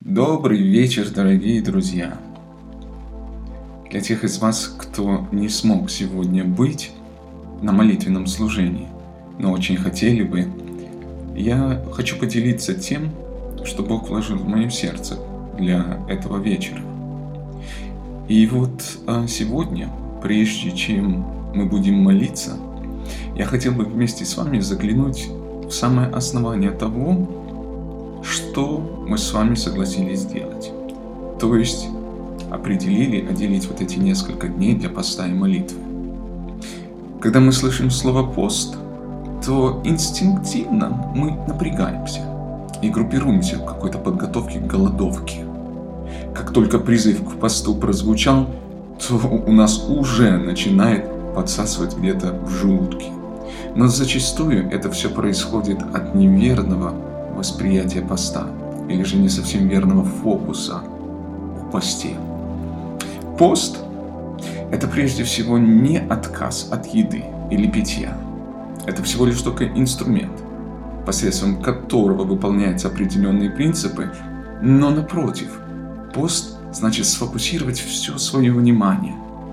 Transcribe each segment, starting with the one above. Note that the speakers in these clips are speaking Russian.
Добрый вечер, дорогие друзья! Для тех из вас, кто не смог сегодня быть на молитвенном служении, но очень хотели бы, я хочу поделиться тем, что Бог вложил в мое сердце для этого вечера. И вот сегодня, прежде чем мы будем молиться, я хотел бы вместе с вами заглянуть в самое основание того, что мы с вами согласились сделать. То есть отделить вот эти несколько дней для поста и молитвы. Когда мы слышим слово «пост», то инстинктивно мы напрягаемся и группируемся в какой-то подготовке к голодовке. Как только призыв к посту прозвучал, то у нас уже начинает подсасывать где-то в желудке. Но зачастую это все происходит от неверного восприятия поста, или же не совсем верного фокуса в посте. Пост – это прежде всего не отказ от еды или питья. Это всего лишь только инструмент, посредством которого выполняются определенные принципы, но напротив, пост значит сфокусировать все свое внимание,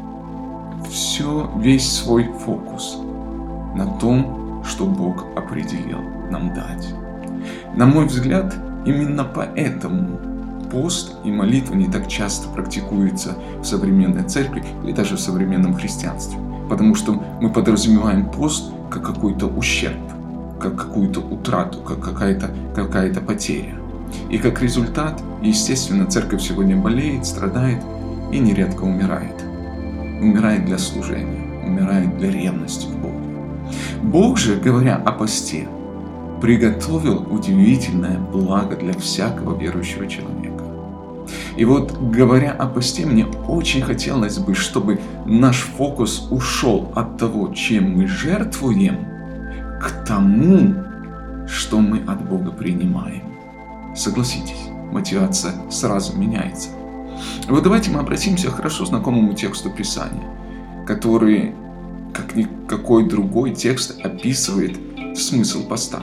весь свой фокус на том, что Бог определил нам дать. На мой взгляд, именно поэтому пост и молитва не так часто практикуются в современной церкви или даже в современном христианстве. Потому что мы подразумеваем пост как какой-то ущерб, как какую-то утрату, как какая-то потеря. И как результат, естественно, церковь сегодня болеет, страдает и нередко умирает. Умирает для служения, умирает для ревности к Богу. Бог же, говоря о посте, приготовил удивительное благо для всякого верующего человека. И вот, говоря о посте, мне очень хотелось бы, чтобы наш фокус ушел от того, чем мы жертвуем, к тому, что мы от Бога принимаем. Согласитесь, мотивация сразу меняется. И вот давайте мы обратимся к хорошо знакомому тексту Писания, который, как никакой другой текст, описывает смысл поста.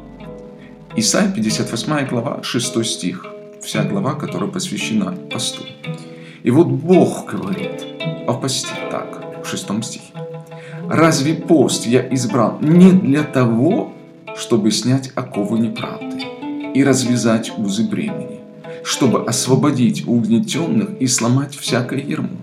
Исайя 58 глава, 6 стих. Вся глава, которая посвящена посту. И вот Бог говорит о посте так, в 6 стихе. «Разве пост я избрал не для того, чтобы снять оковы неправды и развязать узы бремени, чтобы освободить угнетенных и сломать всякое ярмо?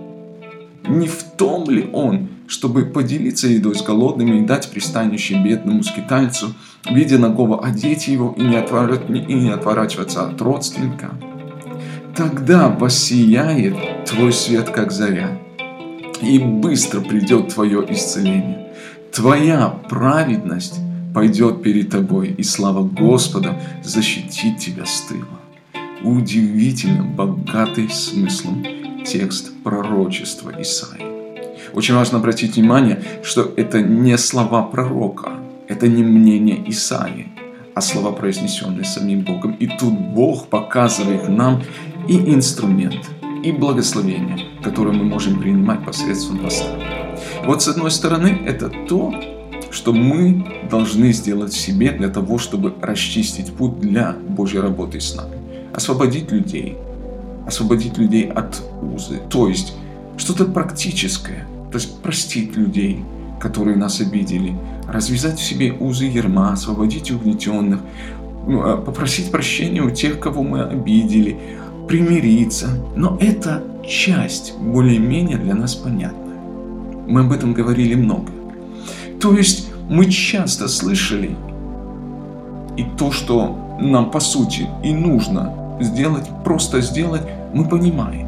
Не в том ли он, чтобы поделиться едой с голодными и дать пристанище бедному скитальцу, видя нагого одеть его и не отворачиваться от родственника? Тогда воссияет твой свет, как заря, и быстро придет твое исцеление. Твоя праведность пойдет перед тобой, и слава Господа защитит тебя с тыла». Удивительно богатый смыслом текст пророчества Исаии. Очень важно обратить внимание, что это не слова пророка, это не мнение Исаии, а слова, произнесенные самим Богом. И тут Бог показывает нам и инструмент, и благословение, которое мы можем принимать посредством поста. Вот с одной стороны, это то, что мы должны сделать в себе для того, чтобы расчистить путь для Божьей работы с нами. Освободить людей от узы, то есть что-то практическое, то есть простить людей, которые нас обидели, развязать в себе узы ярма, освободить угнетенных, попросить прощения у тех, кого мы обидели, примириться. Но это часть более-менее для нас понятная. Мы об этом говорили много. То есть мы часто слышали, и то, что нам по сути и нужно сделать, просто сделать, мы понимаем.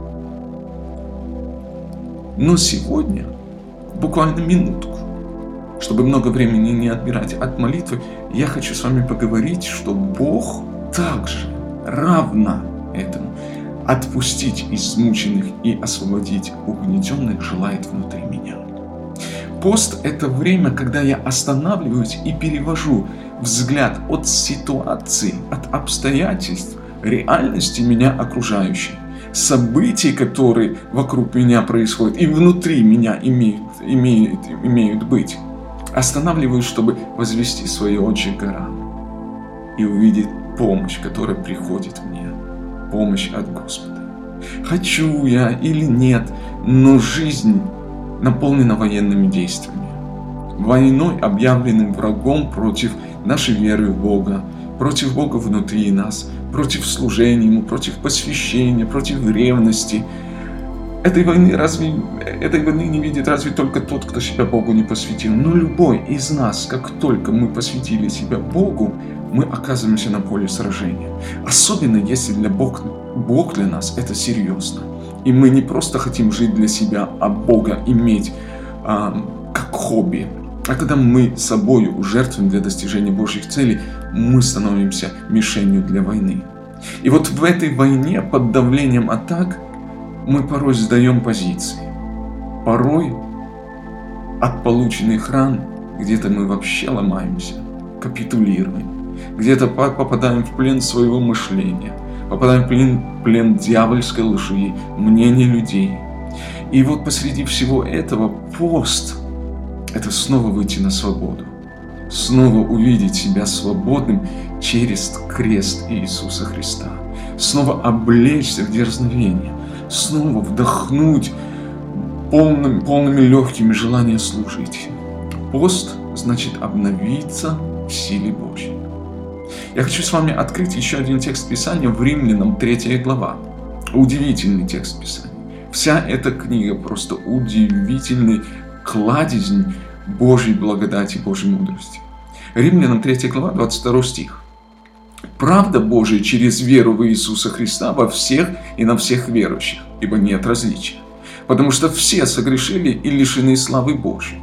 Но сегодня, буквально минутку, чтобы много времени не отбирать от молитвы, я хочу с вами поговорить, что Бог также равно этому отпустить измученных и освободить угнетенных желает внутри меня. Пост – это время, когда я останавливаюсь и перевожу взгляд от ситуации, от обстоятельств, реальности меня окружающей, событий, которые вокруг меня происходят и внутри меня имеют быть. Останавливаюсь, чтобы возвести свои очи к горам и увидеть помощь, которая приходит мне помощь от Господа. Хочу я или нет, но жизнь наполнена военными действиями. Войной, объявленным врагом против нашей веры в Бога, против Бога внутри нас, против служения Ему, против посвящения, против ревности. Этой войны не видит разве только тот, кто себя Богу не посвятил. Но любой из нас, как только мы посвятили себя Богу, мы оказываемся на поле сражения. Особенно если Бог для нас это серьезно. И мы не просто хотим жить для себя, а Бога иметь как хобби. А когда мы собою жертвуем для достижения Божьих целей, мы становимся мишенью для войны. И вот в этой войне под давлением атак мы порой сдаем позиции. Порой от полученных ран где-то мы вообще ломаемся, капитулируем. Где-то попадаем в плен своего мышления, попадаем в плен дьявольской лжи, мнений людей. И вот посреди всего этого пост – это снова выйти на свободу, снова увидеть себя свободным через крест Иисуса Христа, снова облечься в дерзновение, снова вдохнуть полными легкими желание служить. Пост значит обновиться в силе Божьей. Я хочу с вами открыть еще один текст Писания в Римлянам 3 глава. Удивительный текст Писания. Вся эта книга просто удивительный кладезь Божьей благодати, Божьей мудрости. Римлянам 3 глава, 22 стих. «Правда Божия через веру в Иисуса Христа во всех и на всех верующих, ибо нет различия, потому что все согрешили и лишены славы Божьей.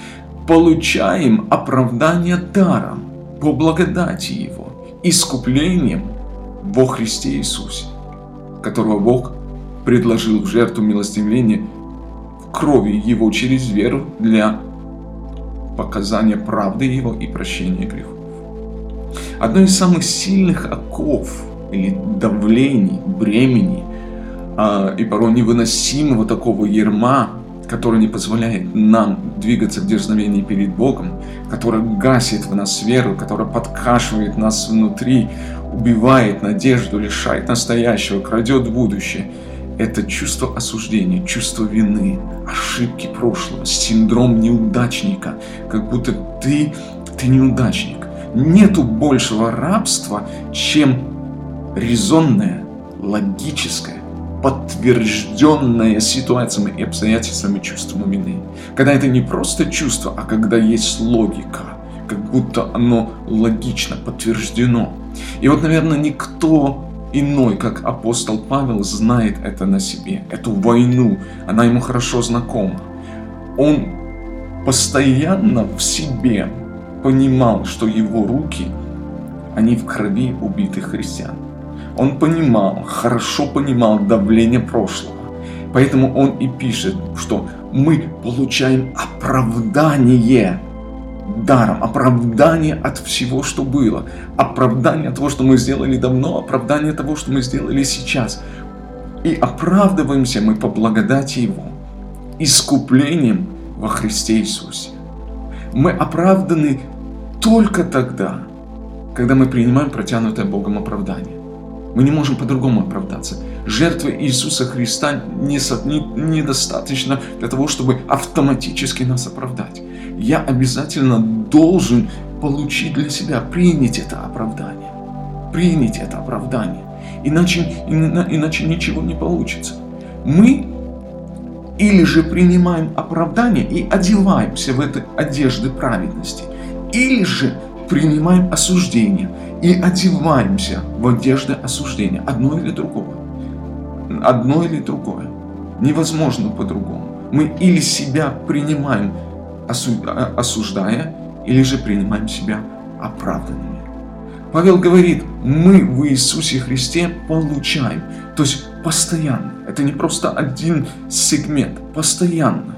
Получаем оправдание даром по благодати Его, искуплением во Христе Иисусе, которого Бог предложил в жертву милостивления в крови Его через веру для показания правды Его и прощения грехов». Одно из самых сильных оков или давлений, бремени и порой невыносимого такого ярма, который не позволяет нам двигаться в дерзновении перед Богом, который гасит в нас веру, который подкашивает нас внутри, убивает надежду, лишает настоящего, крадет будущее. Это чувство осуждения, чувство вины, ошибки прошлого, синдром неудачника, как будто ты неудачник. Нету большего рабства, чем резонное, логическое, подтвержденное ситуациями и обстоятельствами чувством вины. Когда это не просто чувство, а когда есть логика, как будто оно логично подтверждено. И вот, наверное, никто иной, как апостол Павел, знает это на себе, эту войну, она ему хорошо знакома. Он постоянно в себе понимал, что его руки, они в крови убитых христиан. Он хорошо понимал давление прошлого. Поэтому он и пишет, что мы получаем оправдание даром, оправдание от всего, что было, оправдание того, что мы сделали давно, оправдание того, что мы сделали сейчас. И оправдываемся мы по благодати Его, искуплением во Христе Иисусе. Мы оправданы только тогда, когда мы принимаем протянутое Богом оправдание. Мы не можем по-другому оправдаться. Жертвы Иисуса Христа недостаточно для того, чтобы автоматически нас оправдать. Я обязательно должен получить для себя, принять это оправдание. Принять это оправдание. Иначе ничего не получится. Мы или же принимаем оправдание и одеваемся в этой одежды праведности, или же принимаем осуждение и одеваемся в одежды осуждения. Одно или другое. Одно или другое. Невозможно по-другому. Мы или себя принимаем, осуждая, или же принимаем себя оправданными. Павел говорит, мы в Иисусе Христе получаем. То есть постоянно. Это не просто один сегмент. Постоянно.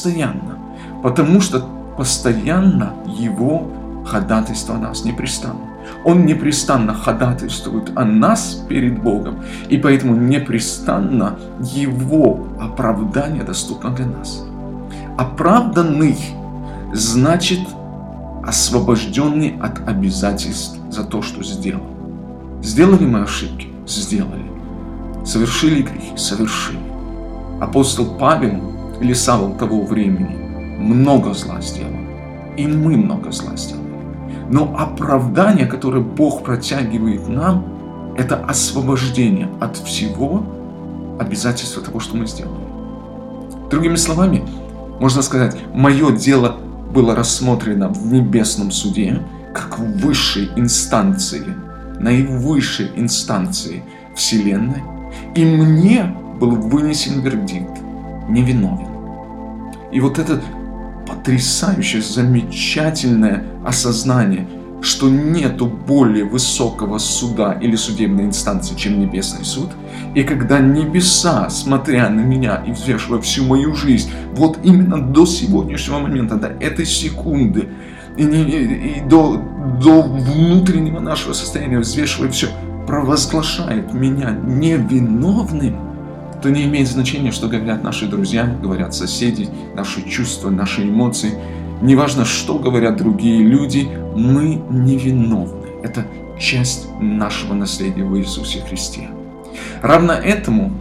Потому что постоянно Его ходатайство о нас непрестанно. Он непрестанно ходатайствует о нас перед Богом, и поэтому непрестанно Его оправдание доступно для нас. Оправданный значит освобожденный от обязательств за то, что сделал. Сделали мы ошибки? Сделали. Совершили грехи? Совершили. Апостол Павел или Савл того времени много зла сделал. И мы много зла сделали. Но оправдание, которое Бог протягивает нам, это освобождение от всего обязательства того, что мы сделали. Другими словами, можно сказать, мое дело было рассмотрено в небесном суде, как в высшей инстанции, наивысшей инстанции Вселенной, и мне был вынесен вердикт невиновен. И вот это потрясающее, замечательное осознание, что нету более высокого суда или судебной инстанции, чем небесный суд. И когда небеса, смотря на меня и взвешивая всю мою жизнь, вот именно до сегодняшнего момента, до этой секунды, и до внутреннего нашего состояния, взвешивая все, провозглашает меня невиновным, то не имеет значения, что говорят наши друзья, говорят соседи, наши чувства, наши эмоции. Неважно, что говорят другие люди, мы невиновны. Это часть нашего наследия в Иисусе Христе. Равно этому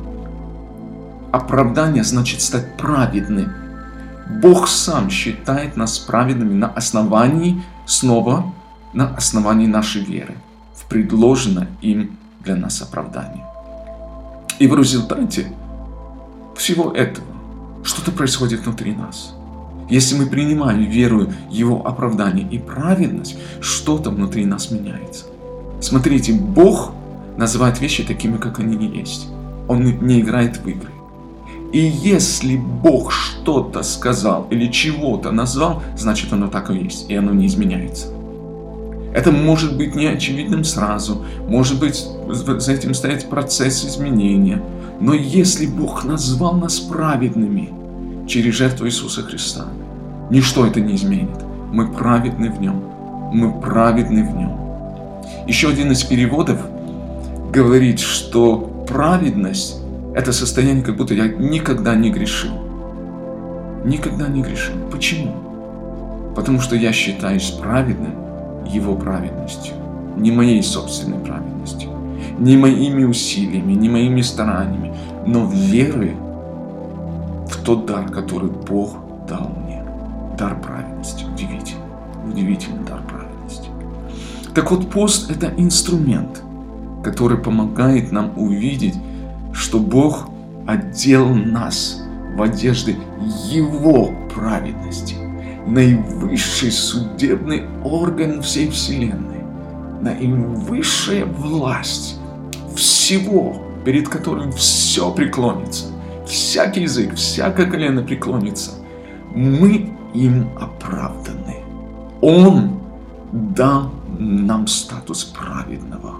оправдание значит стать праведным. Бог сам считает нас праведными на основании, снова на основании нашей веры, в предложенное им для нас оправдание. И в результате всего этого что-то происходит внутри нас. Если мы принимаем веру, Его оправдание и праведность, что-то внутри нас меняется. Смотрите, Бог называет вещи такими, как они не есть. Он не играет в игры. И если Бог что-то сказал или чего-то назвал, значит оно так и есть, и оно не изменяется. Это может быть не очевидным сразу, может быть за этим стоит процесс изменения. Но если Бог назвал нас праведными через жертву Иисуса Христа, ничто это не изменит. Мы праведны в Нем. Мы праведны в Нем. Еще один из переводов говорит, что праведность – это состояние, как будто я никогда не грешил. Никогда не грешил. Почему? Потому что я считаюсь праведным Его праведностью, не моей собственной праведностью, не моими усилиями, не моими стараниями, но верой в тот дар, который Бог дал мне. Дар праведности. Удивительный. Удивительный дар праведности. Так вот, пост – это инструмент, который помогает нам увидеть, что Бог одел нас в одежды Его праведности. Наивысший судебный орган всей Вселенной, наивысшая власть всего, перед которым все преклонится, всякий язык, всякое колено преклонится. Мы им оправданы. Он дал нам статус праведного.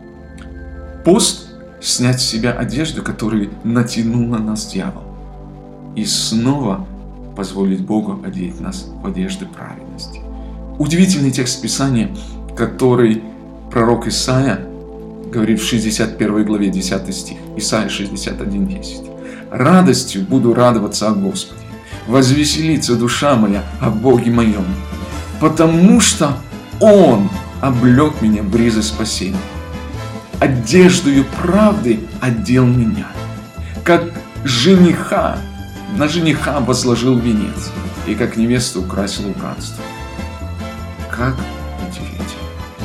Пост – снять с себя одежду, которую натянул на нас дьявол, и снова позволить Богу одеть нас в одежды праведности. Удивительный текст Писания, который пророк Исаия говорит в 61 главе 10 стих. Исаия 61:10. «Радостью буду радоваться о Господе, возвеселится душа моя о Боге моем, потому что Он облек меня в ризы спасения. Одеждою правды одел меня, как жениха, на жениха возложил венец, и как невесту украсил убранство». Как удивительно!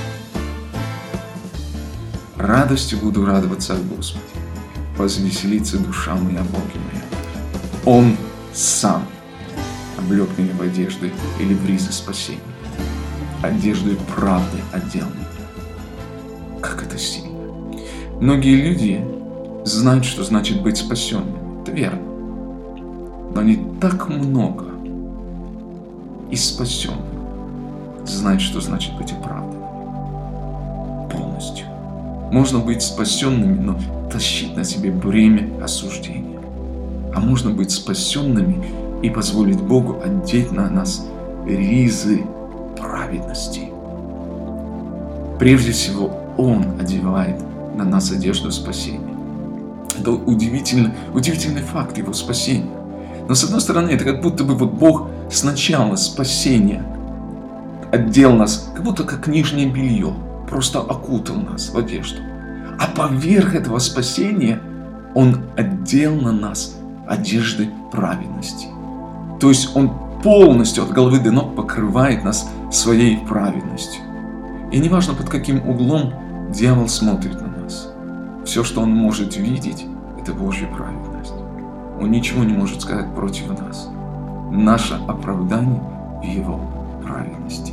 Радостью буду радоваться о Господе, возвеселится душа моя о Боге моем. Он сам облек меня в одежды или в ризы спасения. Одеждой правды одел меня. Как это сильно! Многие люди знают, что значит быть спасенным. Это верно. Но не так много из спасенных знают, что значит быть оправданными. Полностью. Можно быть спасенными, но тащить на себе бремя осуждения. А можно быть спасенными и позволить Богу одеть на нас ризы праведности. Прежде всего, Он одевает на нас одежду спасения. Это удивительный факт Его спасения. Но с одной стороны, это как будто бы вот Бог сначала спасения одел нас, как будто как нижнее белье, просто окутал нас в одежду. А поверх этого спасения Он одел на нас одежды праведности. То есть Он полностью от головы до ног покрывает нас своей праведностью. И неважно, под каким углом дьявол смотрит на нас, все, что он может видеть, это Божья праведность. Он ничего не может сказать против нас. Наше оправдание в Его праведности.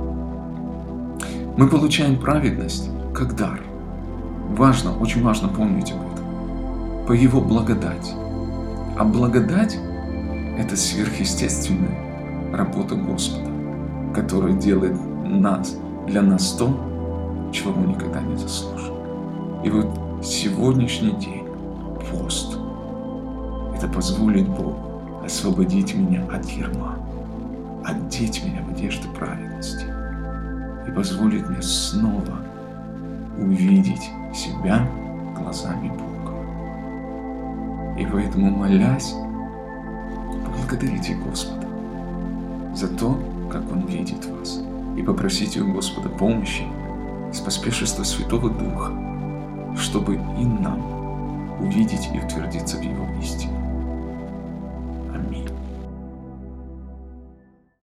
Мы получаем праведность как дар. Важно, очень важно помнить об этом. По Его благодати. А благодать – это сверхъестественная работа Господа, которая делает для нас то, чего мы никогда не заслужим. И вот сегодняшний день, пост, это позволит Богу освободить меня от ярма, одеть меня в одежды праведности и позволит мне снова увидеть себя глазами Бога. И поэтому, молясь, поблагодарите Господа за то, как Он видит вас, и попросите у Господа помощи с поспешества Святого Духа, чтобы и нам увидеть и утвердиться в Его истине.